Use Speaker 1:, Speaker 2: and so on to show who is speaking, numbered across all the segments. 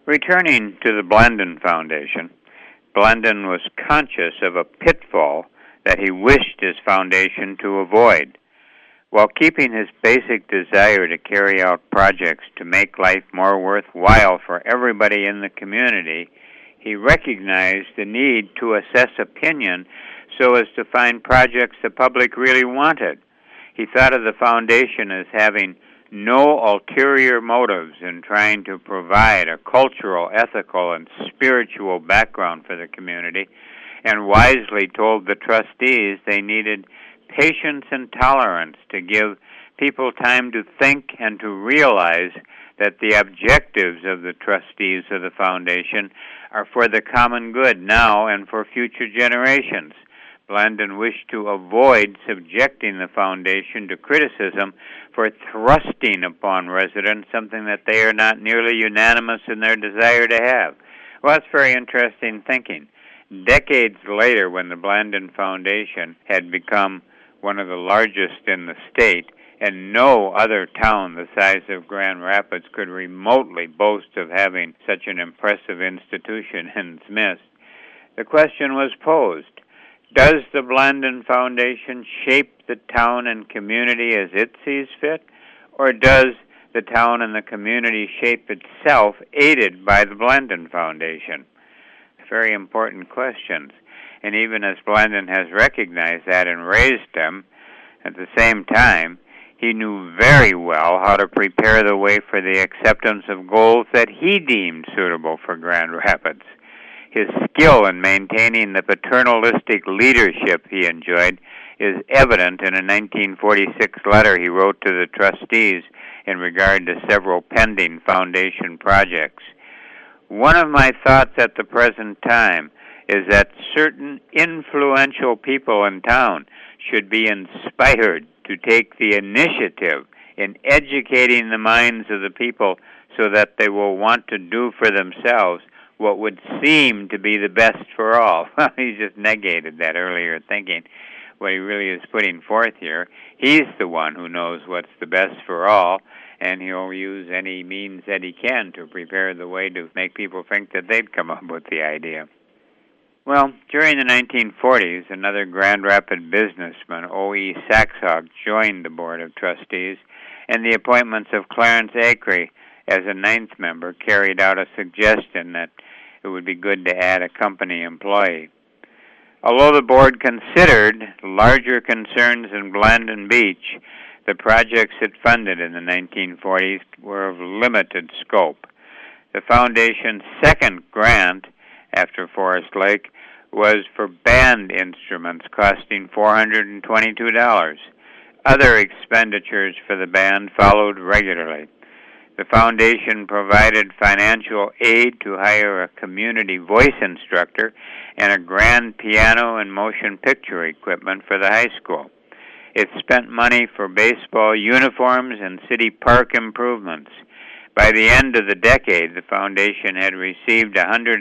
Speaker 1: Returning to the Blandin Foundation, Blandin was conscious of a pitfall that he wished his foundation to avoid. While keeping his basic desire to carry out projects to make life more worthwhile for everybody in the community, he recognized the need to assess opinion so as to find projects the public really wanted. He thought of the foundation as having no ulterior motives in trying to provide a cultural, ethical, and spiritual background for the community, and wisely told the trustees they needed patience and tolerance to give people time to think and to realize that the objectives of the trustees of the foundation are for the common good now and for future generations. Blandin wished to avoid subjecting the foundation to criticism for thrusting upon residents something that they are not nearly unanimous in their desire to have. Well, that's very interesting thinking. Decades later, when the Blandin Foundation had become one of the largest in the state, and no other town the size of Grand Rapids could remotely boast of having such an impressive institution in its midst, the question was posed: does the Blandin Foundation shape the town and community as it sees fit, or does the town and the community shape itself, aided by the Blandin Foundation? Very important questions. And even as Blandin has recognized that and raised them, at the same time, he knew very well how to prepare the way for the acceptance of goals that he deemed suitable for Grand Rapids. His skill in maintaining the paternalistic leadership he enjoyed is evident in a 1946 letter he wrote to the trustees in regard to several pending foundation projects. One of my thoughts at the present time is that certain influential people in town should be inspired to take the initiative in educating the minds of the people so that they will want to do for themselves what would seem to be the best for all. He just negated that earlier thinking. What he really is putting forth here, he's the one who knows what's the best for all, and he'll use any means that he can to prepare the way to make people think that they'd come up with the idea. Well, during the 1940s, another Grand Rapids businessman, O.E. Saxhog, joined the Board of Trustees, and the appointments of Clarence Acree as a ninth member carried out a suggestion that it would be good to add a company employee. Although the board considered larger concerns in Blandin Beach, the projects it funded in the 1940s were of limited scope. The foundation's second grant, after Forest Lake, was for band instruments costing $422. Other expenditures for the band followed regularly. The foundation provided financial aid to hire a community voice instructor and a grand piano and motion picture equipment for the high school. It spent money for baseball uniforms and city park improvements. By the end of the decade, the foundation had received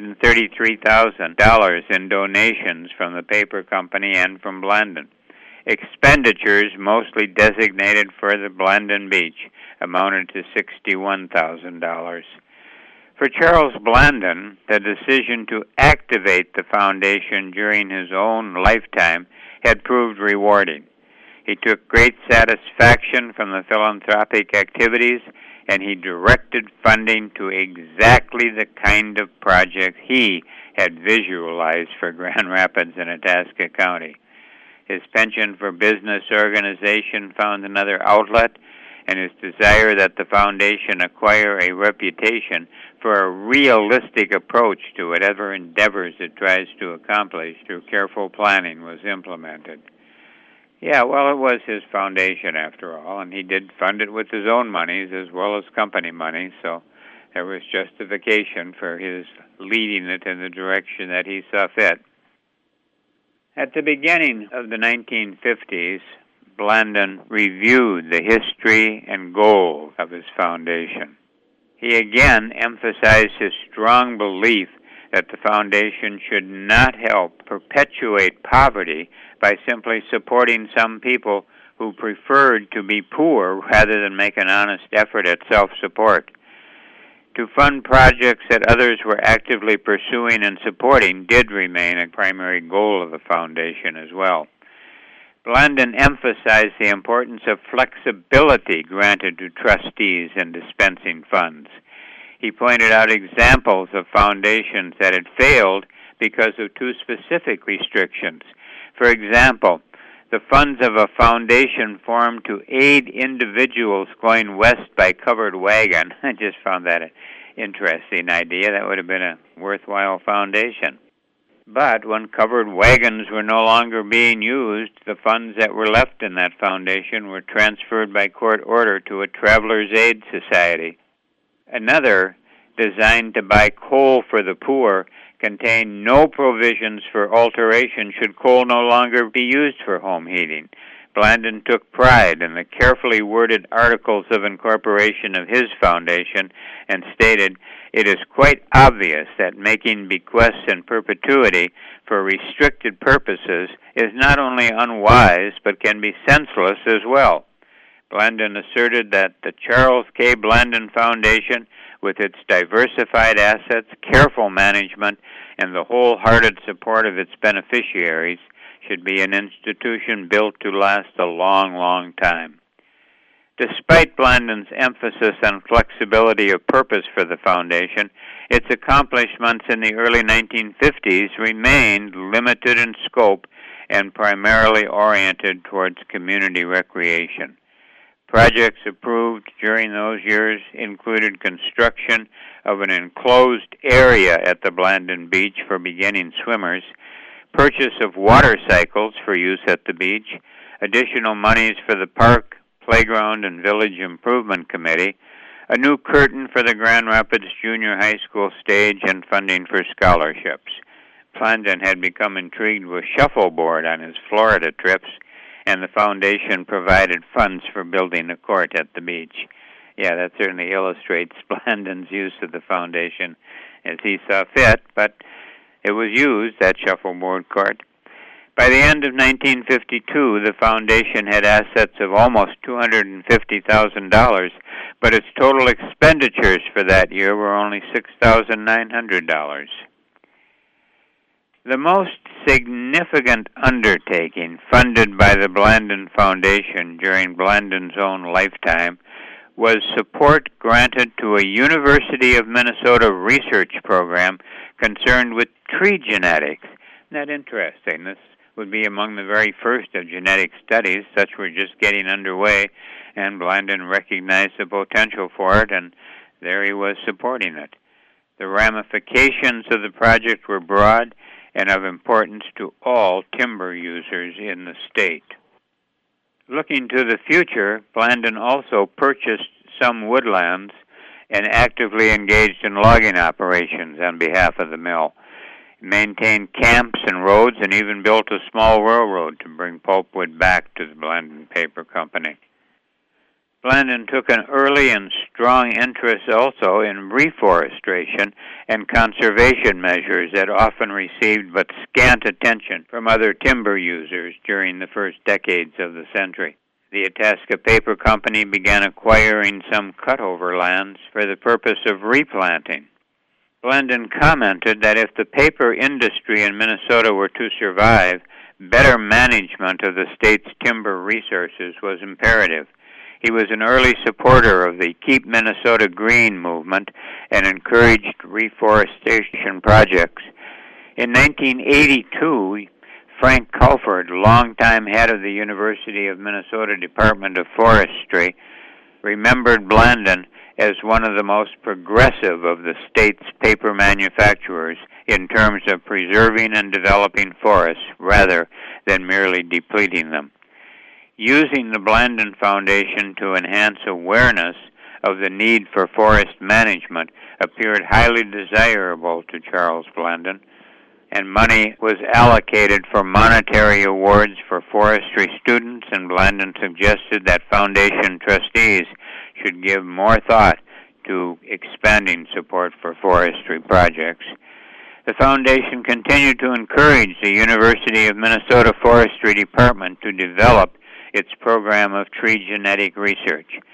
Speaker 1: $133,000 in donations from the paper company and from Blandin. Expenditures, mostly designated for the Blandin Beach, amounted to $61,000. For Charles Blandin, the decision to activate the foundation during his own lifetime had proved rewarding. He took great satisfaction from the philanthropic activities, and he directed funding to exactly the kind of project he had visualized for Grand Rapids and Itasca County. His penchant for business organization found another outlet, and his desire that the foundation acquire a reputation for a realistic approach to whatever endeavors it tries to accomplish through careful planning was implemented. Yeah, well, it was his foundation after all, and he did fund it with his own monies as well as company money, so there was justification for his leading it in the direction that he saw fit. At the beginning of the 1950s, Blandin reviewed the history and goals of his foundation. He again emphasized his strong belief that the foundation should not help perpetuate poverty by simply supporting some people who preferred to be poor rather than make an honest effort at self-support. to fund projects that others were actively pursuing and supporting did remain a primary goal of the foundation as well. Blandin emphasized the importance of flexibility granted to trustees in dispensing funds. He pointed out examples of foundations that had failed because of two specific restrictions. For example, the funds of a foundation formed to aid individuals going west by covered wagon. I just found that an interesting idea. That would have been a worthwhile foundation. But when covered wagons were no longer being used, the funds that were left in that foundation were transferred by court order to a Travelers' Aid Society. Another, designed to buy coal for the poor, contained no provisions for alteration should coal no longer be used for home heating. Blandin took pride in the carefully worded articles of incorporation of his foundation and stated, "It is quite obvious that making bequests in perpetuity for restricted purposes is not only unwise but can be senseless as well." Blandin asserted that the Charles K. Blandin Foundation, with its diversified assets, careful management, and the wholehearted support of its beneficiaries, should be an institution built to last a long, long time. Despite Blandin's emphasis on flexibility of purpose for the foundation, its accomplishments in the early 1950s remained limited in scope and primarily oriented towards community recreation. Projects approved during those years included construction of an enclosed area at the Blandin Beach for beginning swimmers, purchase of water cycles for use at the beach, additional monies for the Park, Playground, and Village Improvement Committee, a new curtain for the Grand Rapids Junior High School stage, and funding for scholarships. Blandin had become intrigued with shuffleboard on his Florida trips, and the foundation provided funds for building a court at the beach. Yeah, that certainly illustrates Blandin's use of the foundation as he saw fit, but it was used, that shuffleboard court. By the end of 1952, the foundation had assets of almost $250,000, but its total expenditures for that year were only $6,900. The most significant undertaking funded by the Blandin Foundation during Blandin's own lifetime was support granted to a University of Minnesota research program concerned with tree genetics. Isn't that interesting? This would be among the very first of genetic studies. Such were just getting underway, and Blandin recognized the potential for it, and there he was supporting it. The ramifications of the project were broad and of importance to all timber users in the state. Looking to the future, Blandin also purchased some woodlands and actively engaged in logging operations on behalf of the mill. He maintained camps and roads and even built a small railroad to bring pulpwood back to the Blandin Paper Company. Blandin took an early and strong interest also in reforestation and conservation measures that often received but scant attention from other timber users during the first decades of the century. The Itasca Paper Company began acquiring some cutover lands for the purpose of replanting. Blandin commented that if the paper industry in Minnesota were to survive, better management of the state's timber resources was imperative. He was an early supporter of the Keep Minnesota Green movement and encouraged reforestation projects. In 1982, Frank Culford, longtime head of the University of Minnesota Department of Forestry, remembered Blandin as one of the most progressive of the state's paper manufacturers in terms of preserving and developing forests rather than merely depleting them. Using the Blandin Foundation to enhance awareness of the need for forest management appeared highly desirable to Charles Blandin, and money was allocated for monetary awards for forestry students, and Blandin suggested that foundation trustees should give more thought to expanding support for forestry projects. The foundation continued to encourage the University of Minnesota Forestry Department to develop its program of tree genetic research.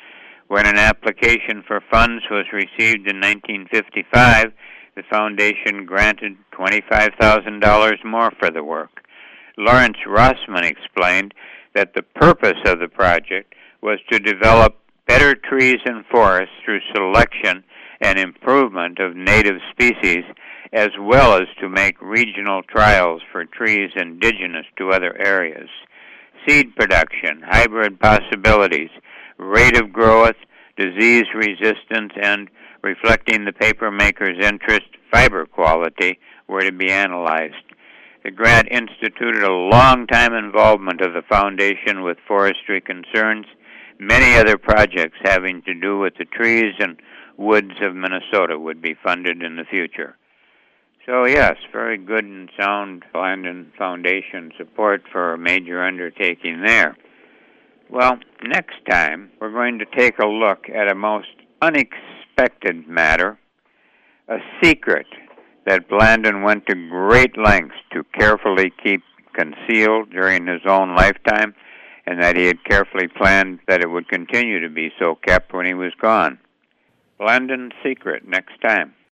Speaker 1: When an application for funds was received in 1955, the foundation granted $25,000 more for the work. Lawrence Rossman explained that the purpose of the project was to develop better trees and forests through selection and improvement of native species, as well as to make regional trials for trees indigenous to other areas. Seed production, hybrid possibilities, rate of growth, disease resistance, and, reflecting the paper maker's interest, fiber quality were to be analyzed. The grant instituted a long-time involvement of the foundation with forestry concerns. Many other projects having to do with the trees and woods of Minnesota would be funded in the future. So yes, very good and sound Blandin Foundation support for a major undertaking there. Well, next time we're going to take a look at a most unexpected matter, a secret that Blandin went to great lengths to carefully keep concealed during his own lifetime, and that he had carefully planned that it would continue to be so kept when he was gone. Blandin's secret next time.